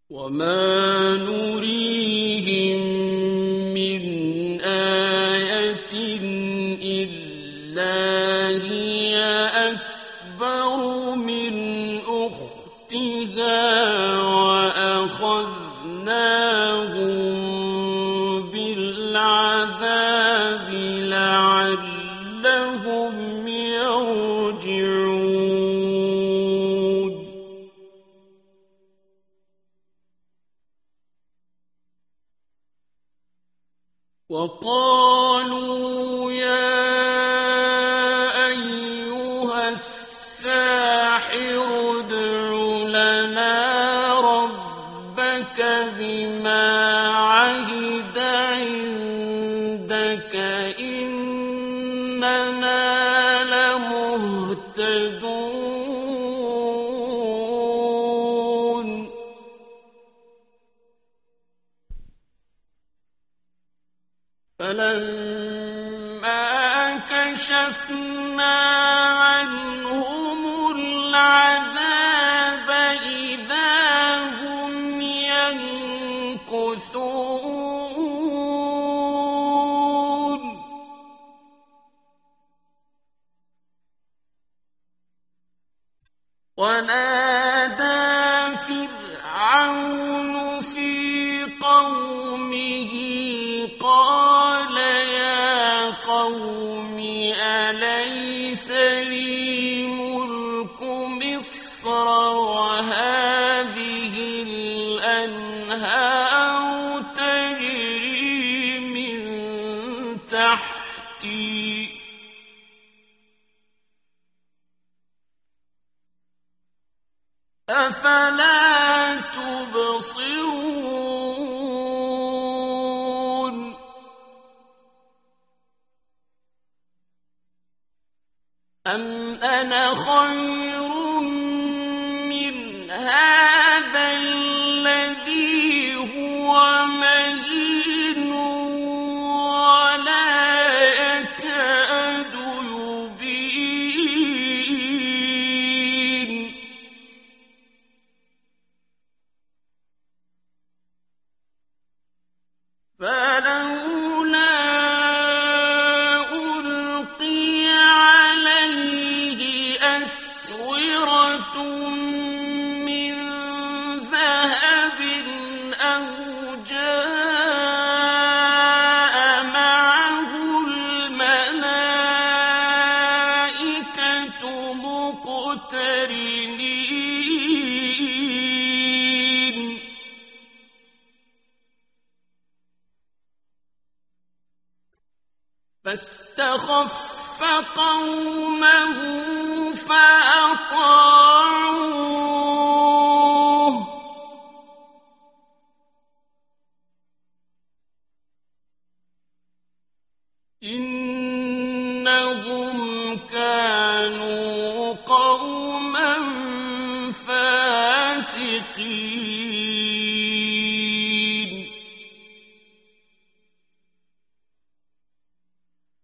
وما نريهم من آية إلا هي أكبر من أختها وأخذناهم بالعذاب لعلهم يرجعون وقالوا يا أيها الساحر ادع لنا ربك بما عهد عندك إننا لمهتدون فلما كشفنا عنهم العذاب إذا هم ينكثون ونادى فرعون في قومه قال يا قوم أليس لي ملك مصر وهذه الأنهار تجري من تحتي أفلا تبصرون أم أنا خير من هذا الذي هو مهين ولا يكاد يبين فلولا ألقي عليه أسورة من ذهب أو جاء معه الملائكة مقترنين فاستخف قومه فأطاعوه إنهم كانوا قوما فاسقين